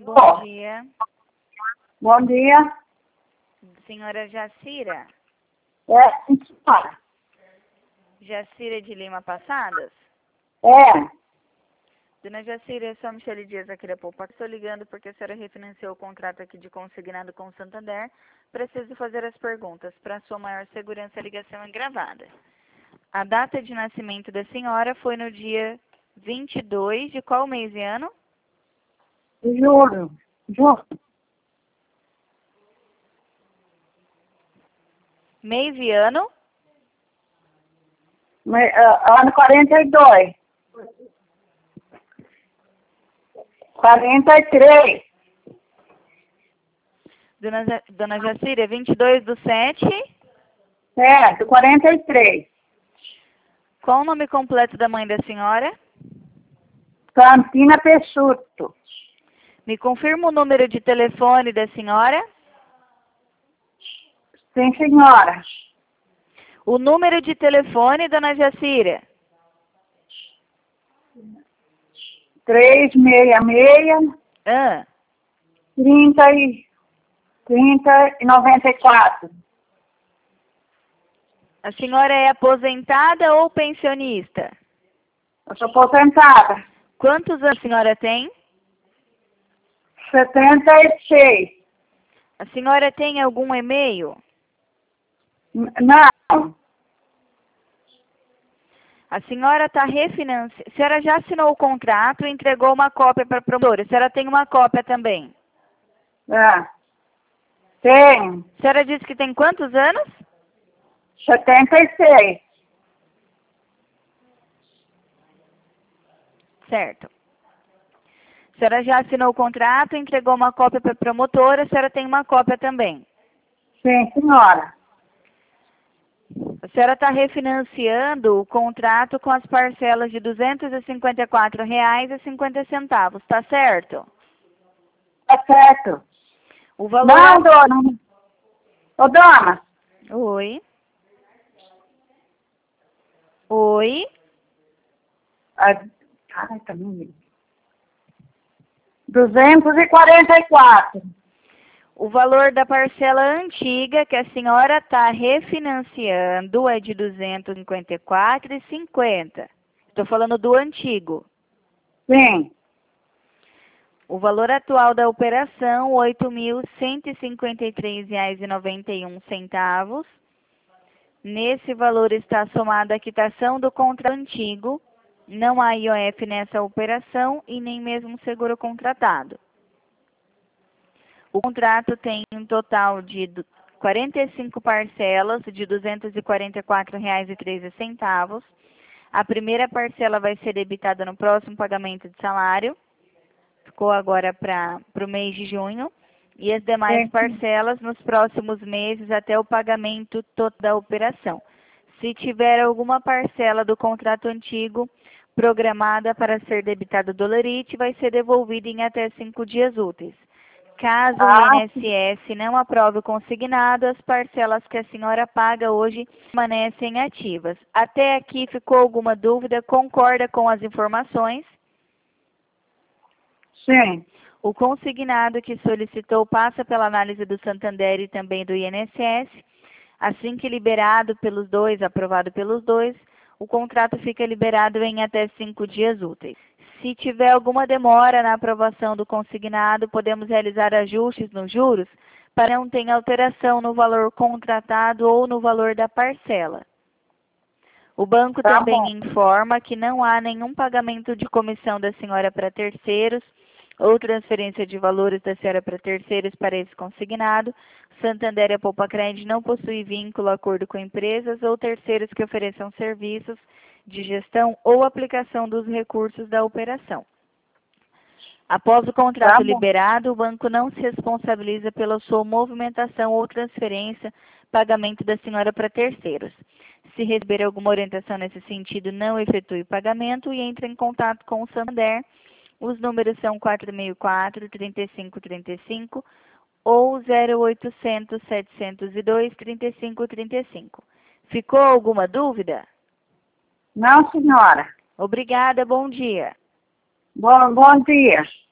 Bom dia. Bom dia. Senhora Jacira? Senhora. Jacira de Lima Passadas? Dona Jacira, eu sou a Michele Dias aqui da Poupa. Estou ligando porque a senhora refinanciou o contrato aqui de consignado com o Santander. Preciso fazer as perguntas. Para sua maior segurança, a ligação é gravada. A data de nascimento da senhora foi no dia 22 de qual mês e ano? Julho. Mês e ano? Ano 42. 43. Dona Jacira, 22/7. Certo, 43. Qual o nome completo da mãe da senhora? Santina Peixoto. Me confirma o número de telefone da senhora? Sim, senhora. O número de telefone, Dona Jacira? 366 Ah, 30 e 94. a senhora é aposentada ou pensionista? Eu sou aposentada. Quantos anos a senhora tem? 76. A senhora tem algum e-mail? Não. A senhora está refinanciando. A senhora já assinou o contrato e entregou uma cópia para a promotora. A senhora tem uma cópia também? Tenho. A senhora disse que tem quantos anos? 76. Certo. A senhora já assinou o contrato, entregou uma cópia para a promotora. A senhora tem uma cópia também? Sim, senhora. A senhora está refinanciando o contrato com as parcelas de R$ 254,50, tá certo? Tá certo. O valor... Não, dona. Ô, dona. Oi. Oi. Caralho, tá lindo. 244. O valor da parcela antiga que a senhora está refinanciando é de R$ 254,50. Estou falando do antigo. Sim. O valor atual da operação, R$ 8.153,91. Nesse valor está somada a quitação do contrato antigo. Não há IOF nessa operação e nem mesmo seguro contratado. O contrato tem um total de 45 parcelas de R$ 244,13. A primeira parcela vai ser debitada no próximo pagamento de salário. Ficou agora para o mês de junho. E as demais parcelas nos próximos meses até o pagamento total da operação. Se tiver alguma parcela do contrato antigo programada para ser debitada do Dolorite, vai ser devolvida em até 5 dias úteis. Caso o INSS não aprove o consignado, as parcelas que a senhora paga hoje permanecem ativas. Até aqui ficou alguma dúvida? Concorda com as informações? Sim. O consignado que solicitou passa pela análise do Santander e também do INSS. Assim que liberado pelos dois, aprovado pelos dois, o contrato fica liberado em até 5 dias úteis. Se tiver alguma demora na aprovação do consignado, podemos realizar ajustes nos juros para não ter alteração no valor contratado ou no valor da parcela. O banco também informa que não há nenhum pagamento de comissão da senhora para terceiros ou transferência de valores da senhora para terceiros para esse consignado. Santander e a Poupa Cred não possui vínculo, acordo com empresas ou terceiros que ofereçam serviços de gestão ou aplicação dos recursos da operação. Após o contrato liberado, o banco não se responsabiliza pela sua movimentação ou transferência, pagamento da senhora para terceiros. Se receber alguma orientação nesse sentido, não efetue o pagamento e entre em contato com o Santander. Os números são 464-3535 ou 0800-702-3535. Ficou alguma dúvida? Não, senhora. Obrigada, bom dia. Bom dia.